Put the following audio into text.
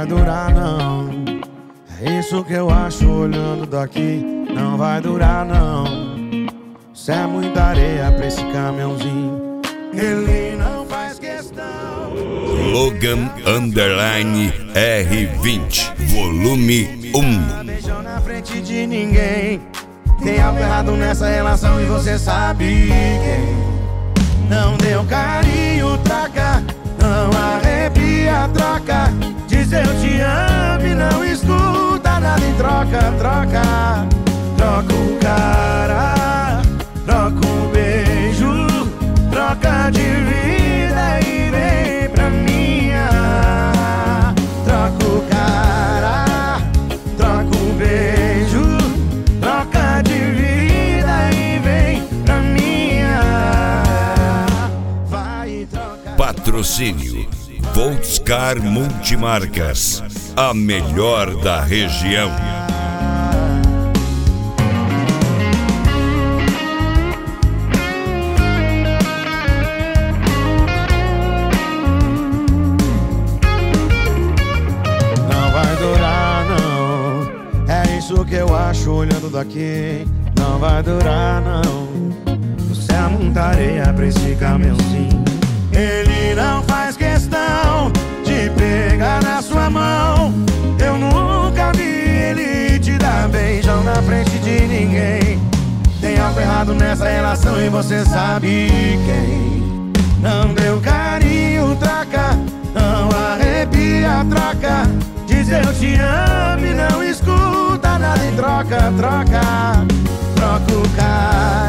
vai durar não. É isso que eu acho olhando daqui. Não vai durar não. Cê é muita areia pra esse caminhãozinho. Ele não faz questão. Logan Underline R20 Volume 1. Beijão na frente de ninguém. Tem algo errado nessa relação e você sabe quem. Não deu carinho, troca. Não arrepia, troca. Diz eu te amo e não escuta nada em troca, troca. Troca o cara, troca o beijo, troca de vida e vem pra minha. Troca o cara, troca o beijo, troca de vida e vem pra minha. Vai trocar. Patrocínio Volkscar Multimarcas, a melhor da região. Não vai durar não. É isso que eu acho olhando daqui. Não vai durar não. Você é muita areia pra esse caminhãozinho. Ele não faz questão de pegar na sua mão. Eu nunca vi ele te dar beijão na frente de ninguém. Tem algo errado nessa relação e você sabe quem. Não deu carinho, troca. Não arrepia, troca. Diz eu te amo e não escuta nada em troca, troca. Troca o cara.